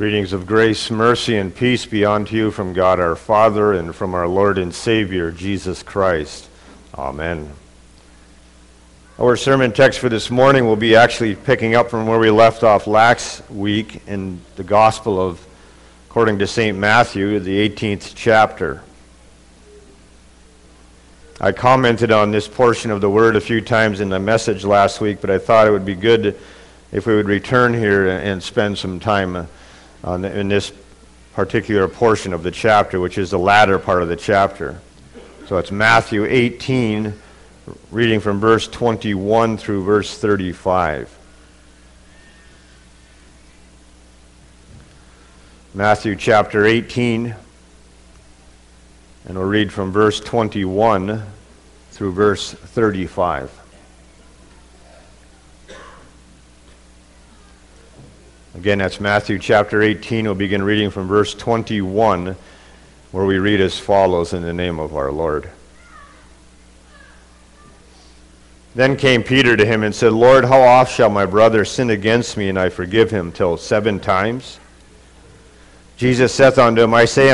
Greetings of grace, mercy, and peace be unto you from God our Father and from our Lord and Savior, Jesus Christ. Amen. Our sermon text for this morning will be actually picking up from where we left off last week in the Gospel of, according to St. Matthew, the 18th chapter. I commented on this portion of the Word a few times in the message last week, but I thought it would be good if we would return here and spend some time in this particular portion of the chapter, which is the latter part of the chapter. So it's Matthew 18, reading from verse 21 through verse 35. Matthew chapter 18, and we'll read from verse 21 through verse 35. Again, that's Matthew chapter 18. We'll begin reading from verse 21, where we read as follows in the name of our Lord. Then came Peter to him and said, Lord, how oft shall my brother sin against me, and I forgive him? Till 7 times? Jesus saith unto him, I say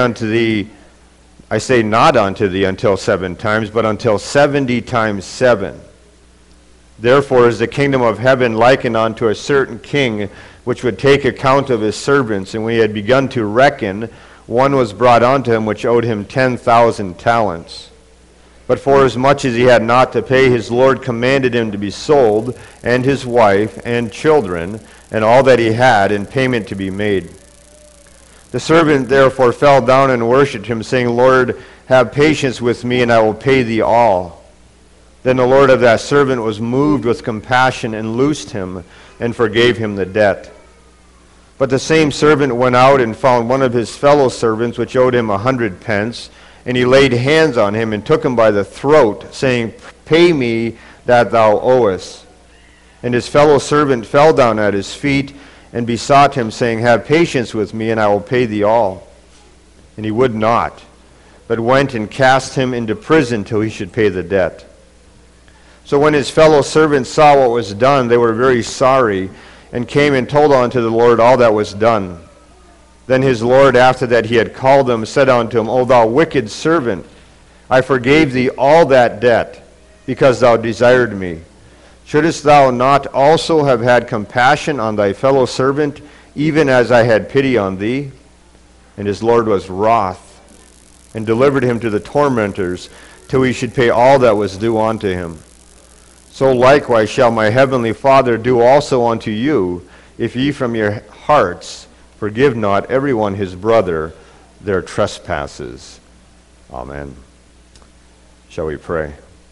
not unto thee until 7 times, but until 70 times 7. Therefore is the kingdom of heaven likened unto a certain king, which would take account of his servants. And when he had begun to reckon, one was brought unto him which owed him 10,000 talents. But forasmuch as he had not to pay, his Lord commanded him to be sold, and his wife, and children, and all that he had, in payment to be made. The servant therefore fell down and worshipped him, saying, Lord, have patience with me, and I will pay thee all. Then the Lord of that servant was moved with compassion, and loosed him, and forgave him the debt. But the same servant went out and found one of his fellow servants, which owed him 100 pence, and he laid hands on him and took him by the throat, saying, Pay me that thou owest. And his fellow servant fell down at his feet and besought him, saying, Have patience with me, and I will pay thee all. And he would not, but went and cast him into prison till he should pay the debt. So when his fellow servants saw what was done, they were very sorry, and came and told unto the Lord all that was done. Then his Lord, after that he had called him, said unto him, O thou wicked servant, I forgave thee all that debt, because thou desired me. Shouldest thou not also have had compassion on thy fellow servant, even as I had pity on thee? And his Lord was wroth, and delivered him to the tormentors, till he should pay all that was due unto him. So likewise shall my heavenly Father do also unto you, if ye from your hearts forgive not everyone his brother their trespasses. Amen. Shall we pray?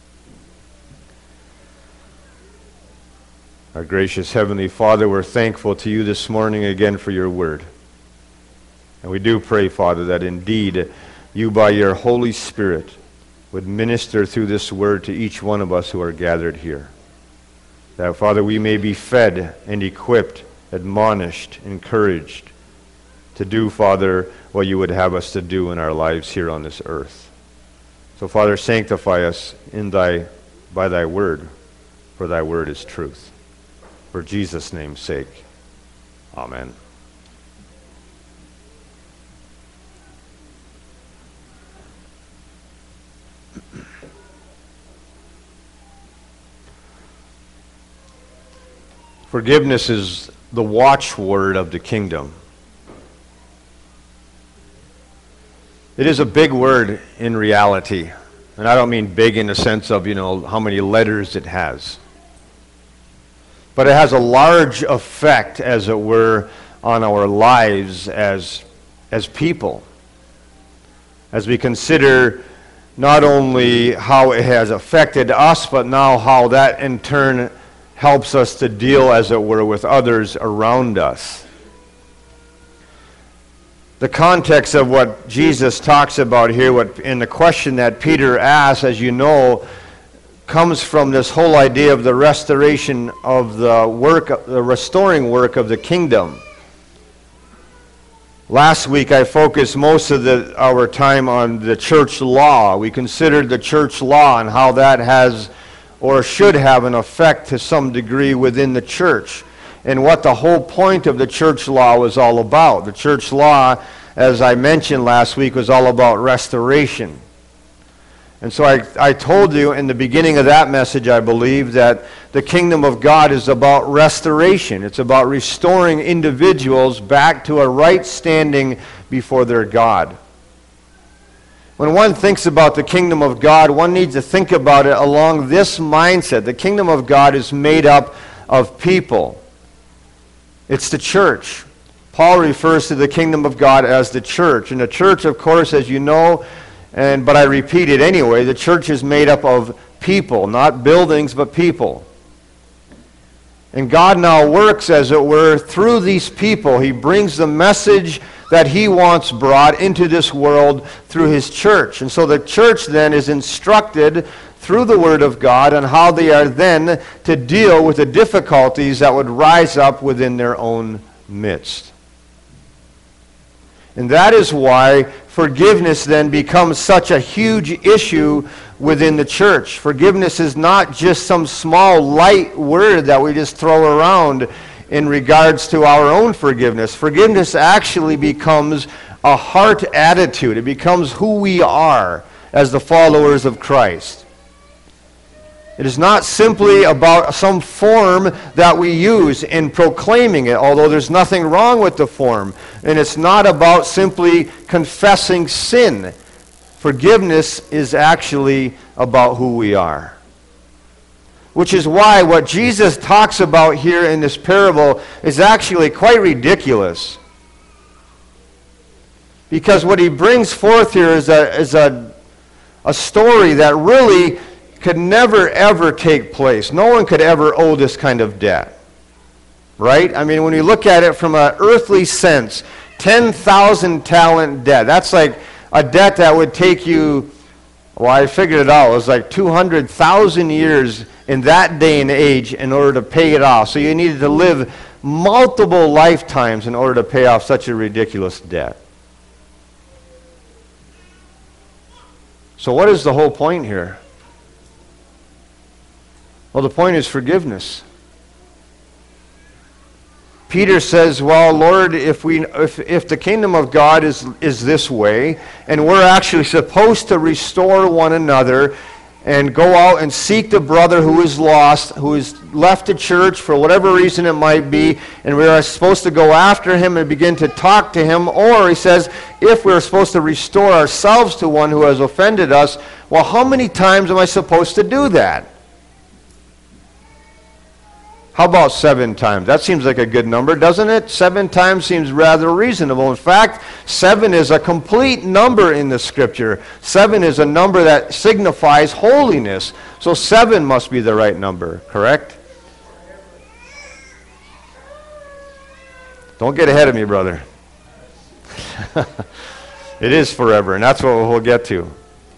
Our gracious Heavenly Father, we're thankful to you this morning again for your word. And we do pray, Father, that indeed you by your Holy Spirit would minister through this word to each one of us who are gathered here. That, Father, we may be fed and equipped, admonished, encouraged to do, Father, what you would have us to do in our lives here on this earth. So, Father, sanctify us by thy word, for thy word is truth. For Jesus' name's sake, amen. Forgiveness is the watchword of the kingdom. It is a big word in reality. And I don't mean big in the sense of, how many letters it has. But it has a large effect, as it were, on our lives as people. As we consider not only how it has affected us, but now how that in turn helps us to deal, as it were, with others around us. The context of what Jesus talks about here, in the question that Peter asks, as you know, comes from this whole idea of the restoration of the restoring work of the kingdom. Last week I focused most of our time on the church law. We considered the church law and how that has or should have an effect to some degree within the church. and what the whole point of the church law was all about. The church law, as I mentioned last week, was all about restoration. And so I told you in the beginning of that message, I believe, that the kingdom of God is about restoration. It's about restoring individuals back to a right standing before their God. When one thinks about the kingdom of God, one needs to think about it along this mindset. The kingdom of God is made up of people. It's the church. Paul refers to the kingdom of God as the church. And the church, of course, as you know, but I repeat it anyway, the church is made up of people, not buildings, but people. And God now works, as it were, through these people. He brings the message that he wants brought into this world through his church. And so the church then is instructed through the Word of God on how they are then to deal with the difficulties that would rise up within their own midst. And that is why forgiveness then becomes such a huge issue within the church. Forgiveness is not just some small light word that we just throw around in regards to our own forgiveness. Forgiveness actually becomes a heart attitude. It becomes who we are as the followers of Christ. It is not simply about some form that we use in proclaiming it, although there's nothing wrong with the form. And it's not about simply confessing sin. Forgiveness is actually about who we are. Which is why what Jesus talks about here in this parable is actually quite ridiculous. Because what he brings forth here is a story that really could never, ever take place. No one could ever owe this kind of debt. Right? I mean, when you look at it from an earthly sense, 10,000 talent debt. That's like a debt that would take you, well, I figured it out. It was like 200,000 years in that day and age in order to pay it off. So you needed to live multiple lifetimes in order to pay off such a ridiculous debt. So what is the whole point here? Well, the point is forgiveness. Peter says, well, Lord, if the kingdom of God is this way, and we're actually supposed to restore one another and go out and seek the brother who is lost, who is left the church for whatever reason it might be, and we are supposed to go after him and begin to talk to him, or he says, if we're supposed to restore ourselves to one who has offended us, well, how many times am I supposed to do that? How about 7 times? That seems like a good number, doesn't it? 7 times seems rather reasonable. In fact, 7 is a complete number in the Scripture. 7 is a number that signifies holiness. So 7 must be the right number, correct? Don't get ahead of me, brother. It is forever, and that's what we'll get to.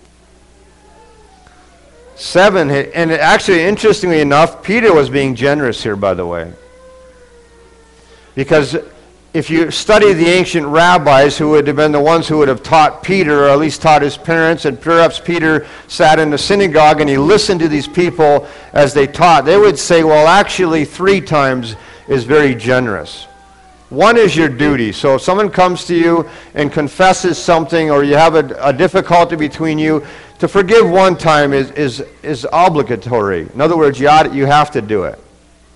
7, and actually, interestingly enough, Peter was being generous here, by the way. Because if you study the ancient rabbis who would have been the ones who would have taught Peter, or at least taught his parents, and perhaps Peter sat in the synagogue and he listened to these people as they taught, they would say, well, actually 3 times is very generous. 1 is your duty. So if someone comes to you and confesses something, or you have a difficulty between you, to forgive 1 time is obligatory. In other words, you have to do it.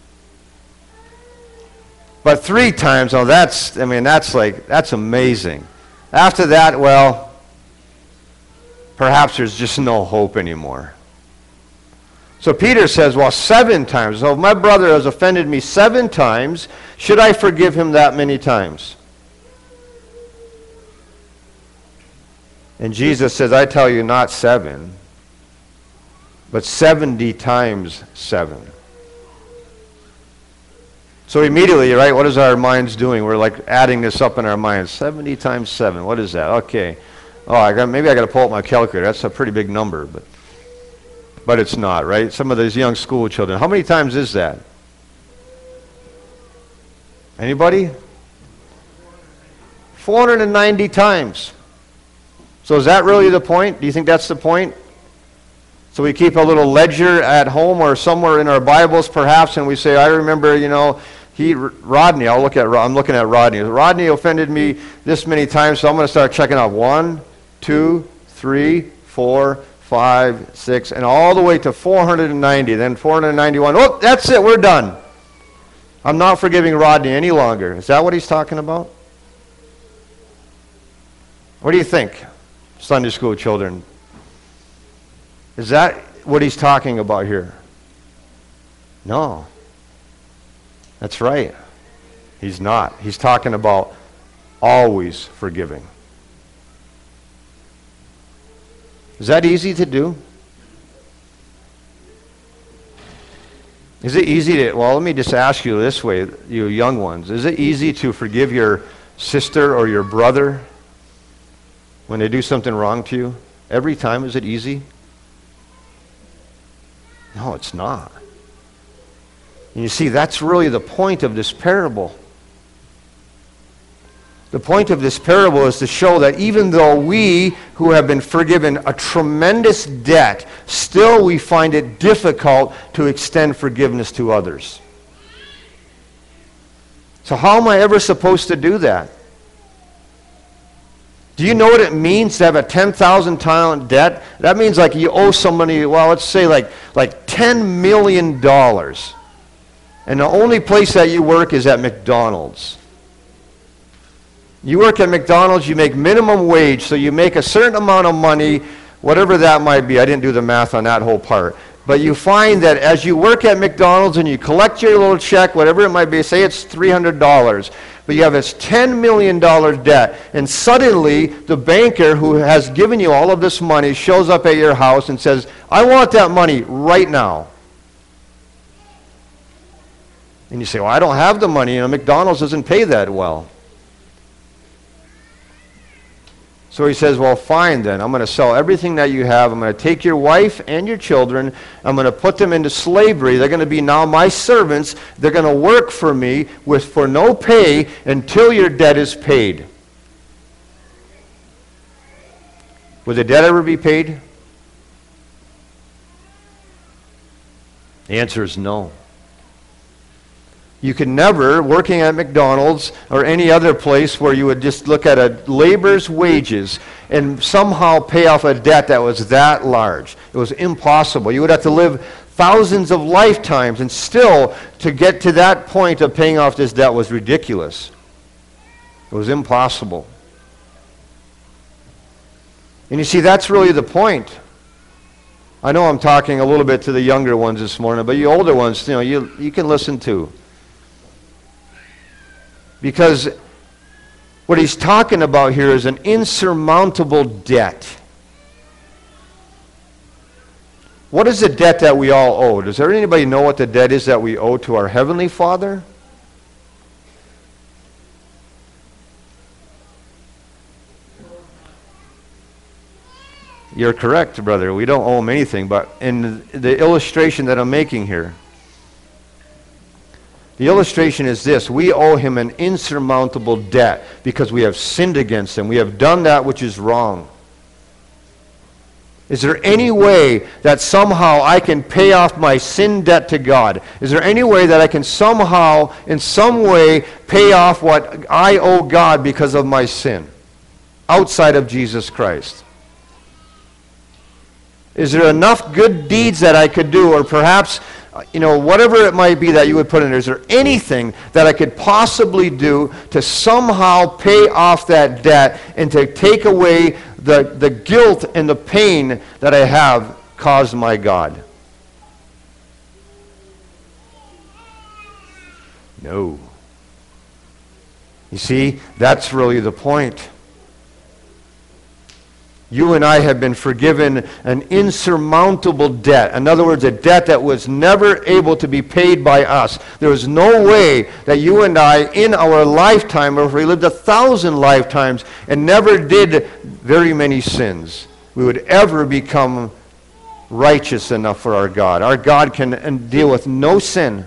But 3 times, oh, that's amazing. After that, well, perhaps there's just no hope anymore. So Peter says, well, 7 times. So if my brother has offended me 7 times, should I forgive him that many times? And Jesus says, I tell you, not 7, but 70 times 7. So immediately, right, what is our minds doing? We're like adding this up in our minds. 70 times 7, what is that? Okay. Oh, maybe I got to pull up my calculator. That's a pretty big number, but it's not, right? Some of those young school children. How many times is that? Anybody? 490 times. So is that really the point? Do you think that's the point? So we keep a little ledger at home or somewhere in our Bibles perhaps, and we say, I remember, Rodney, I'm looking at Rodney. Rodney offended me this many times, so I'm going to start checking off 1, 2, 3, 4, 5, 6, and all the way to 490, then 491. Oh, that's it, we're done. I'm not forgiving Rodney any longer. Is that what he's talking about? What do you think, Sunday school children? Is that what he's talking about here? No. That's right. He's not. He's talking about always forgiving. Is that easy to do? Is it easy to, well, let me just ask you this way, you young ones. Is it easy to forgive your sister or your brother when they do something wrong to you? Every time, is it easy? No, it's not. And you see, that's really the point of this parable. The point of this parable is to show that even though we who have been forgiven a tremendous debt, still we find it difficult to extend forgiveness to others. So how am I ever supposed to do that? Do you know what it means to have a $10,000 debt? That means like you owe somebody, well, let's say like $10 million. And the only place that you work is at McDonald's. You work at McDonald's, you make minimum wage, so you make a certain amount of money, whatever that might be. I didn't do the math on that whole part. But you find that as you work at McDonald's and you collect your little check, whatever it might be, say it's $300, but you have this $10 million debt, and suddenly the banker who has given you all of this money shows up at your house and says, I want that money right now. And you say, well, I don't have the money, and McDonald's doesn't pay that well. So he says, well, fine then. I'm going to sell everything that you have. I'm going to take your wife and your children. I'm going to put them into slavery. They're going to be now my servants. They're going to work for me for no pay until your debt is paid. Would the debt ever be paid? The answer is no. You could never, working at McDonald's or any other place where you would just look at a laborer's wages and somehow pay off a debt that was that large. It was impossible. You would have to live thousands of lifetimes, and still to get to that point of paying off this debt was ridiculous. It was impossible. And you see, that's really the point. I know I'm talking a little bit to the younger ones this morning, but you older ones, you can listen too. Because what he's talking about here is an insurmountable debt. What is the debt that we all owe? Does anybody know what the debt is that we owe to our Heavenly Father? You're correct, brother. We don't owe him anything, but in the illustration that I'm making here, the illustration is this: we owe him an insurmountable debt because we have sinned against him. We have done that which is wrong. Is there any way that somehow I can pay off my sin debt to God? Is there any way that I can somehow, in some way, pay off what I owe God because of my sin outside of Jesus Christ? Is there enough good deeds that I could do, or perhaps whatever it might be that you would put in there, is there anything that I could possibly do to somehow pay off that debt and to take away the guilt and the pain that I have caused my God? No. You see, that's really the point. You and I have been forgiven an insurmountable debt. In other words, a debt that was never able to be paid by us. There was no way that you and I, in our lifetime, or if we lived 1,000 lifetimes and never did very many sins, we would ever become righteous enough for our God. Our God can deal with no sin.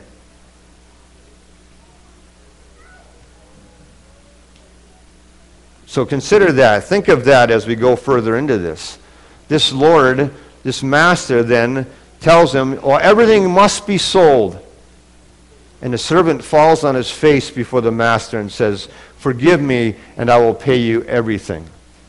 So consider that. Think of that as we go further into this. This Lord, this master then tells him, well, everything must be sold. And the servant falls on his face before the master and says, "Forgive me, and I will pay you everything."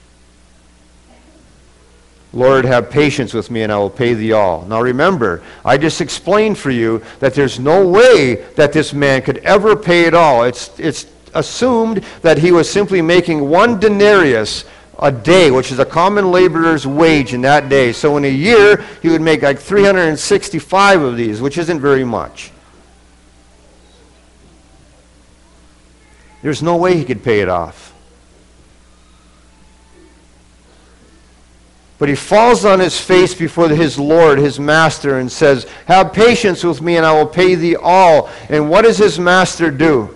"Lord, have patience with me, and I will pay thee all." Now remember, I just explained for you that there's no way that this man could ever pay it all. It's assumed that he was simply making 1 denarius a day, which is a common laborer's wage in that day. So in a year, he would make like 365 of these, which isn't very much. There's no way he could pay it off. But he falls on his face before his Lord, his master, and says, "Have patience with me, and I will pay thee all." And what does his master do?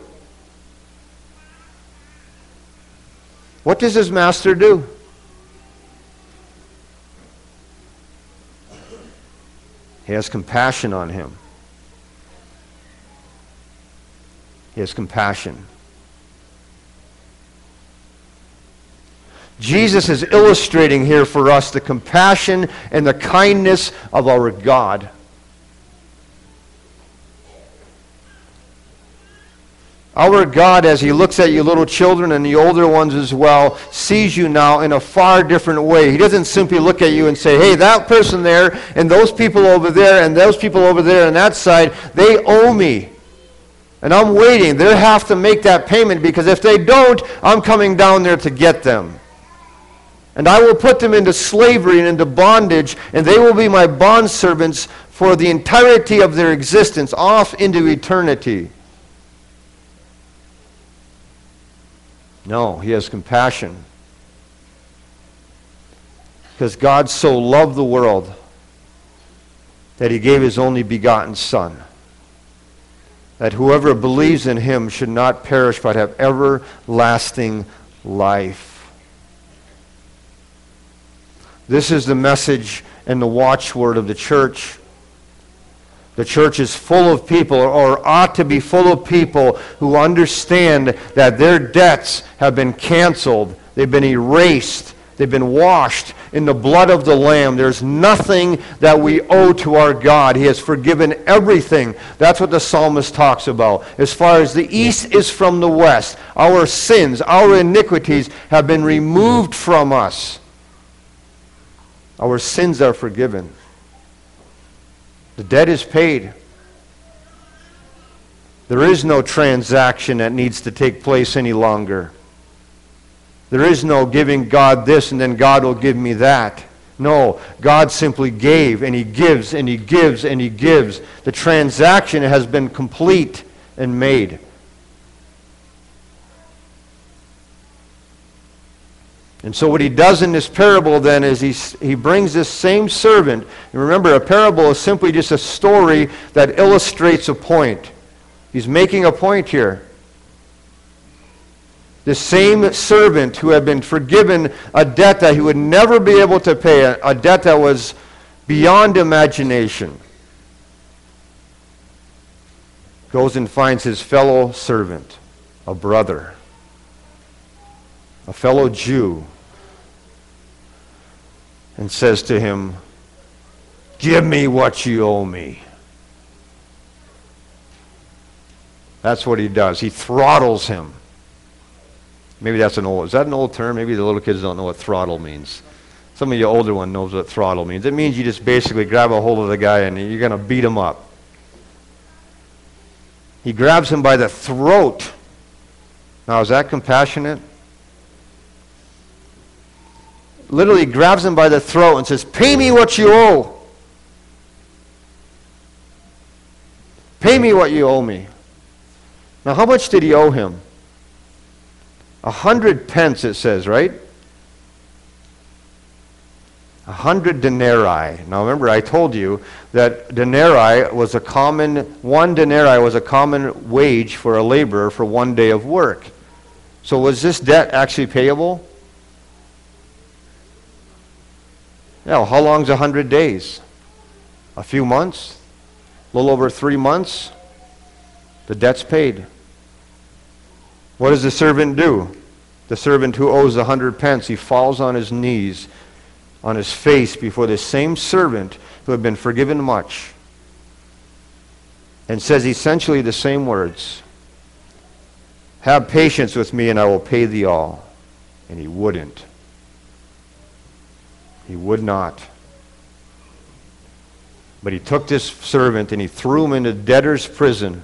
What does his master do? He has compassion on him. He has compassion. Jesus is illustrating here for us the compassion and the kindness of our God. Our God, as he looks at you little children and the older ones as well, sees you now in a far different way. He doesn't simply look at you and say, "Hey, that person there and those people over there and those people over there on that side, they owe me. And I'm waiting. They have to make that payment, because if they don't, I'm coming down there to get them. And I will put them into slavery and into bondage, and they will be my bondservants for the entirety of their existence, off into eternity." No, he has compassion. Because God so loved the world that he gave his only begotten Son, that whoever believes in him should not perish but have everlasting life. This is the message and the watchword of the church. The church is full of people, or ought to be full of people, who understand that their debts have been canceled. They've been erased. They've been washed in the blood of the Lamb. There's nothing that we owe to our God. He has forgiven everything. That's what the psalmist talks about. As far as the east is from the west, our sins, our iniquities have been removed from us. Our sins are forgiven. The debt is paid. There is no transaction that needs to take place any longer. There is no giving God this and then God will give me that. No, God simply gave, and he gives, and he gives, and he gives. The transaction has been complete and made. And so what he does in this parable then is he brings this same servant. And remember, a parable is simply just a story that illustrates a point. He's making a point here. The same servant who had been forgiven a debt that he would never be able to pay, a debt that was beyond imagination, goes and finds his fellow servant, a brother, a fellow Jew, and says to him, "Give me what you owe me." That's what he does. He throttles him. Maybe is that an old term? Maybe the little kids don't know what throttle means. Some of you older one knows what throttle means. It means you just basically grab a hold of the guy and you're going to beat him up. He grabs him by the throat. Now, is that compassionate? Literally grabs him by the throat and says, "Pay me what you owe. Pay me what you owe me." Now, how much did he owe him? 100 pence, it says, right? 100 denarii. Now, remember, I told you that one denarii was a common wage for a laborer for 1 day of work. So was this debt actually payable? Yeah, how long's 100 days? A few months? A little over 3 months? The debt's paid. What does the servant do? The servant who owes 100 pence, he falls on his knees, on his face before the same servant who had been forgiven much. and says essentially the same words. Have patience with me and I will pay thee all. And he wouldn't. He would not. But he took this servant and he threw him into debtor's prison.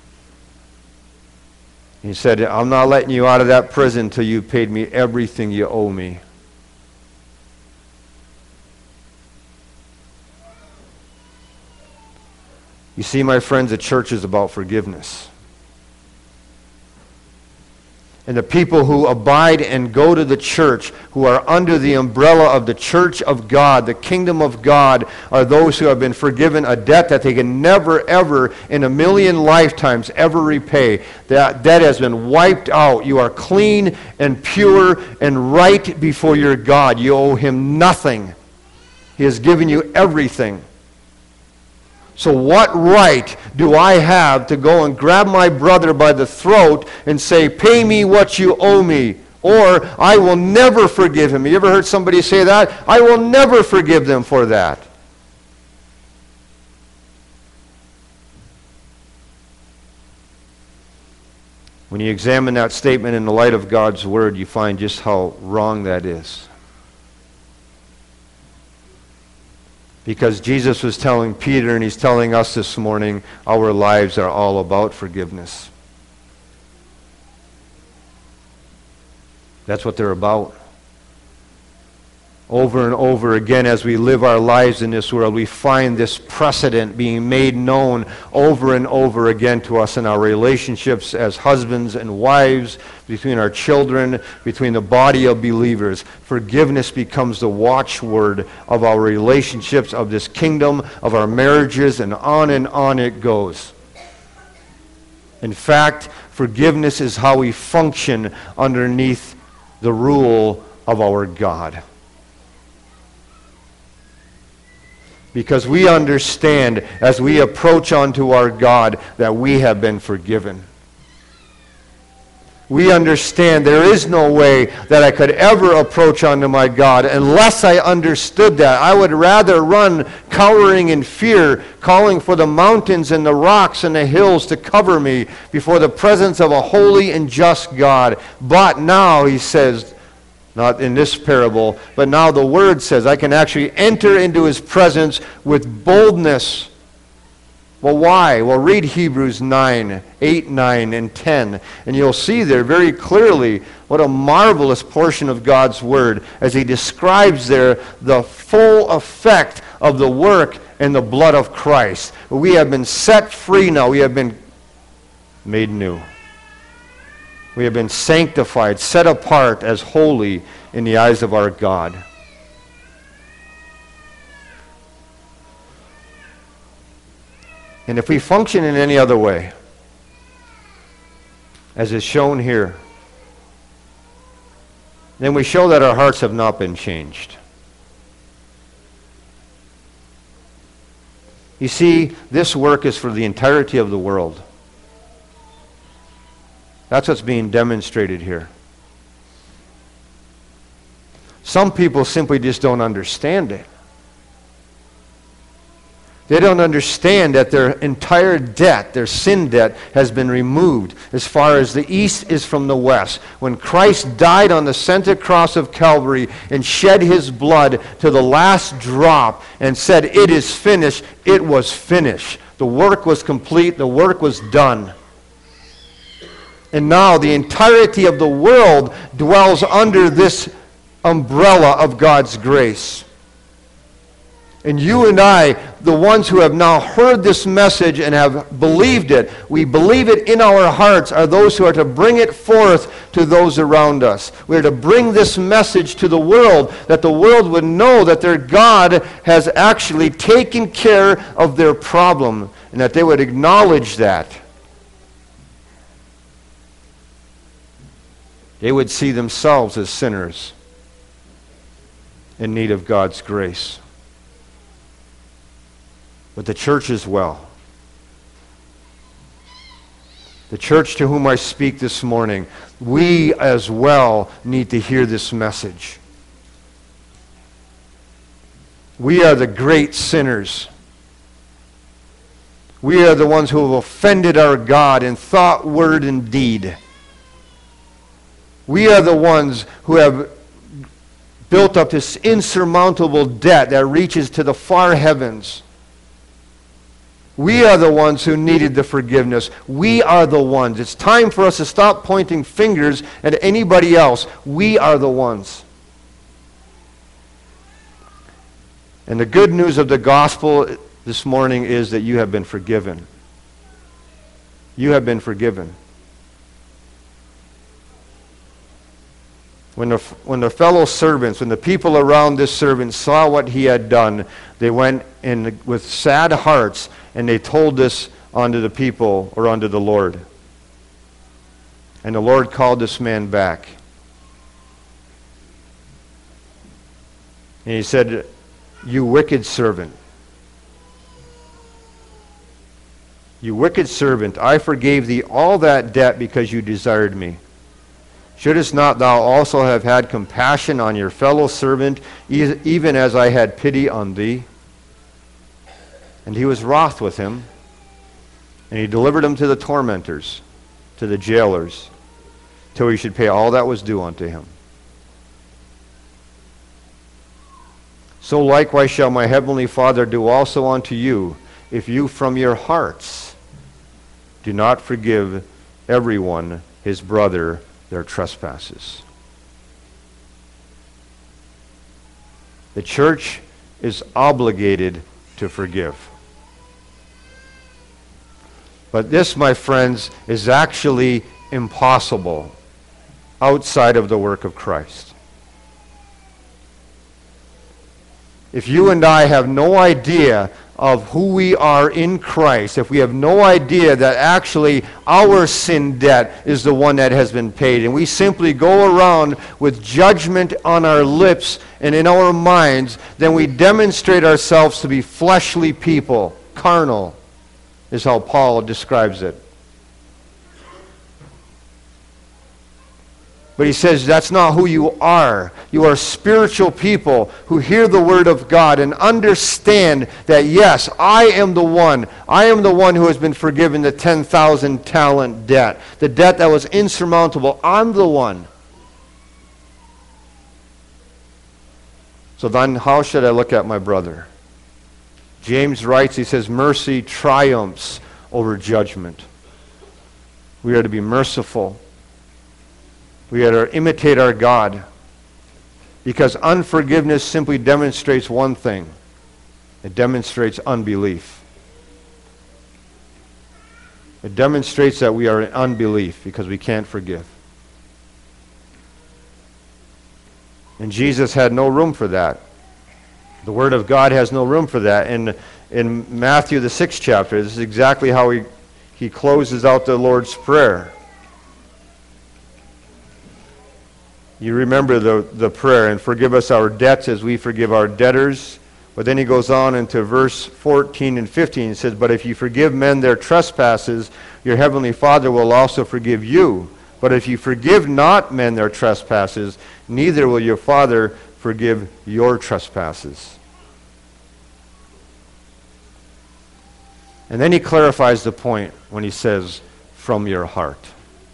He said, I'm not letting you out of that prison until you paid me everything you owe me. You see, my friends, the church is about forgiveness. And the people who abide and go to the church, who are under the umbrella of the church of God, the kingdom of God, are those who have been forgiven a debt that they can never, ever, in a million lifetimes, ever repay. That debt has been wiped out. You are clean and pure and right before your God. You owe him nothing. He has given you everything. So what right do I have to go and grab my brother by the throat and say, pay me what you owe me, or I will never forgive him? You ever heard somebody say that? I will never forgive them for that. When you examine that statement in the light of God's Word, you find just how wrong that is. Because Jesus was telling Peter, and he's telling us this morning, our lives are all about forgiveness. That's what they're about. Over and over again, as we live our lives in this world, we find this precedent being made known over and over again to us in our relationships as husbands and wives, between our children, between the body of believers. Forgiveness becomes the watchword of our relationships, of this kingdom, of our marriages, and on it goes. In fact, forgiveness is how we function underneath the rule of our God. Because we understand as we approach unto our God that we have been forgiven. We understand there is no way that I could ever approach unto my God unless I understood that. I would rather run cowering in fear, calling for the mountains and the rocks and the hills to cover me before the presence of a holy and just God. But now, he says, not in this parable, but now the Word says I can actually enter into his presence with boldness. Well, why? Well, read Hebrews 9, 8, 9, and 10, and you'll see there very clearly what a marvelous portion of God's Word as he describes there the full effect of the work and the blood of Christ. We have been set free now. We have been made new. We have been sanctified, set apart as holy in the eyes of our God. And if we function in any other way, as is shown here, then we show that our hearts have not been changed. You see, this work is for the entirety of the world. That's what's being demonstrated here. Some people simply just don't understand it. They don't understand that their entire debt, their sin debt, has been removed as far as the east is from the west. When Christ died on the center cross of Calvary and shed his blood to the last drop and said, "It is finished," it was finished. The work was complete. The work was done. And now the entirety of the world dwells under this umbrella of God's grace. And you and I, the ones who have now heard this message and have believed it, we believe it in our hearts, are those who are to bring it forth to those around us. We are to bring this message to the world, that the world would know that their God has actually taken care of their problem, and that they would acknowledge that. They would see themselves as sinners in need of God's grace. But the church as well. The church to whom I speak this morning, we as well need to hear this message. We are the great sinners. We are the ones who have offended our God in thought, word, and deed. We are the ones who have built up this insurmountable debt that reaches to the far heavens. We are the ones who needed the forgiveness. We are the ones. It's time for us to stop pointing fingers at anybody else. We are the ones. And the good news of the gospel this morning is that you have been forgiven. You have been forgiven. When the fellow servants, when the people around this servant saw what he had done, they went in with sad hearts and they told this unto the people or unto the Lord. And the Lord called this man back. And he said, "You wicked servant. You wicked servant, I forgave thee all that debt because you desired me. Shouldest not thou also have had compassion on your fellow servant, even as I had pity on thee?" And he was wroth with him, and he delivered him to the tormentors, to the jailers, till he should pay all that was due unto him. So likewise shall my heavenly Father do also unto you, if you from your hearts do not forgive everyone his brother their trespasses. The church is obligated to forgive. But this, my friends, is actually impossible outside of the work of Christ. If you and I have no idea of who we are in Christ, if we have no idea that actually our sin debt is the one that has been paid, and we simply go around with judgment on our lips and in our minds, then we demonstrate ourselves to be fleshly people, carnal, is how Paul describes it. But he says that's not who you are. You are spiritual people who hear the word of God and understand that, yes, I am the one. I am the one who has been forgiven the 10,000 talent debt, the debt that was insurmountable. I'm the one. So then how should I look at my brother? James writes, he says, mercy triumphs over judgment. We are to be merciful. We are to imitate our God, because unforgiveness simply demonstrates one thing. It demonstrates unbelief. It demonstrates that we are in unbelief because we can't forgive. And Jesus had no room for that. The Word of God has no room for that. In Matthew, the 6th chapter, this is exactly how he closes out the Lord's Prayer. You remember the prayer, and forgive us our debts as we forgive our debtors. But then he goes on into verse 14 and 15. He says, but if you forgive men their trespasses, your heavenly Father will also forgive you. But if you forgive not men their trespasses, neither will your Father forgive your trespasses. And then he clarifies the point when he says, from your heart.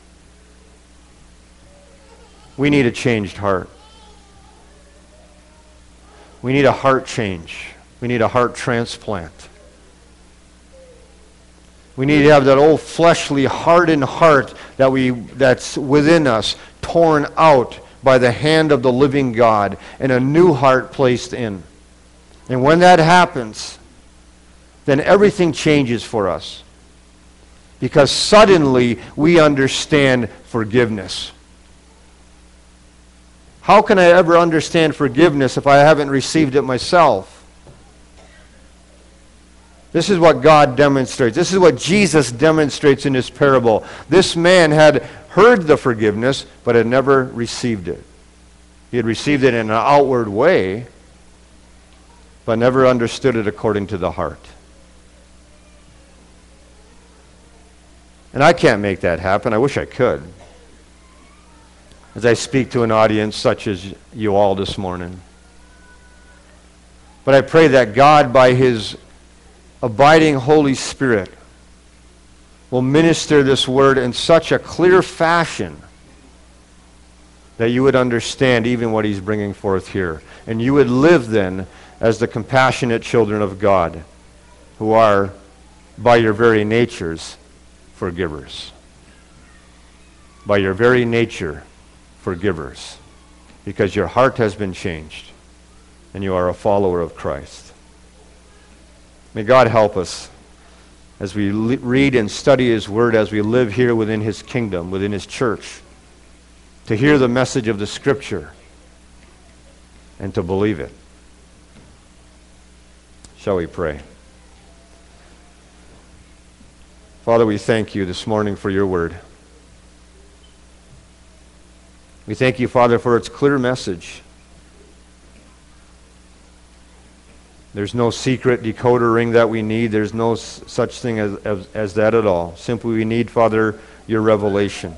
We need a changed heart. We need a heart change. We need a heart transplant. We need to have that old fleshly hardened heart that's within us torn out by the hand of the living God and a new heart placed in. And when that happens, then everything changes for us. Because suddenly we understand forgiveness. How can I ever understand forgiveness if I haven't received it myself? This is what God demonstrates. This is what Jesus demonstrates in this parable. This man had heard the forgiveness, but had never received it. He had received it in an outward way, but never understood it according to the heart. And I can't make that happen. I wish I could. As I speak to an audience such as you all this morning. But I pray that God, by His abiding Holy Spirit, will minister this word in such a clear fashion that you would understand even what he's bringing forth here. And you would live then as the compassionate children of God, who are, by your very natures, forgivers. By your very nature, forgivers. Because your heart has been changed, and you are a follower of Christ. May God help us as we read and study his word, as we live here within his kingdom, within his church, to hear the message of the Scripture and to believe it. Shall we pray? Father, we thank you this morning for your word. We thank you, Father, for its clear message. There's no secret decoder ring that we need. There's no such thing as that at all. Simply we need, Father, your revelation.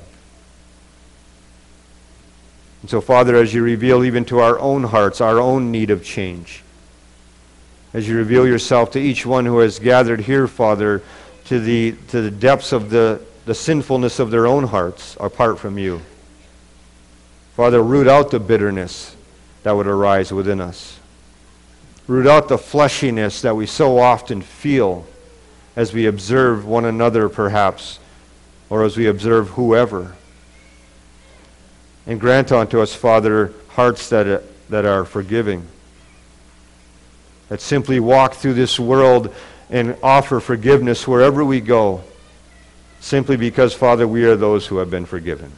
And so, Father, as you reveal even to our own hearts, our own need of change, as you reveal yourself to each one who has gathered here, Father, to the depths of the sinfulness of their own hearts apart from you. Father, root out the bitterness that would arise within us. Root out the fleshiness that we so often feel as we observe one another, perhaps, or as we observe whoever. And grant unto us, Father, hearts that are forgiving, that simply walk through this world and offer forgiveness wherever we go, simply because, Father, we are those who have been forgiven.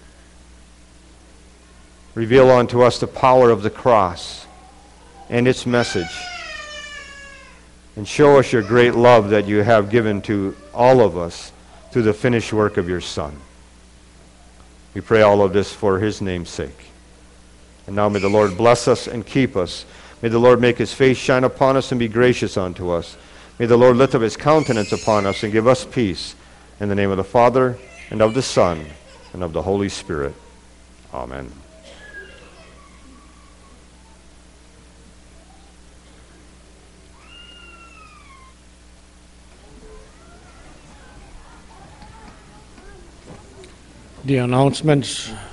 Reveal unto us the power of the cross and its message, and show us your great love that you have given to all of us through the finished work of your Son. We pray all of this for his name's sake. And now may the Lord bless us and keep us. May the Lord make his face shine upon us and be gracious unto us. May the Lord lift up his countenance upon us and give us peace. In the name of the Father, and of the Son, and of the Holy Spirit. Amen. The announcements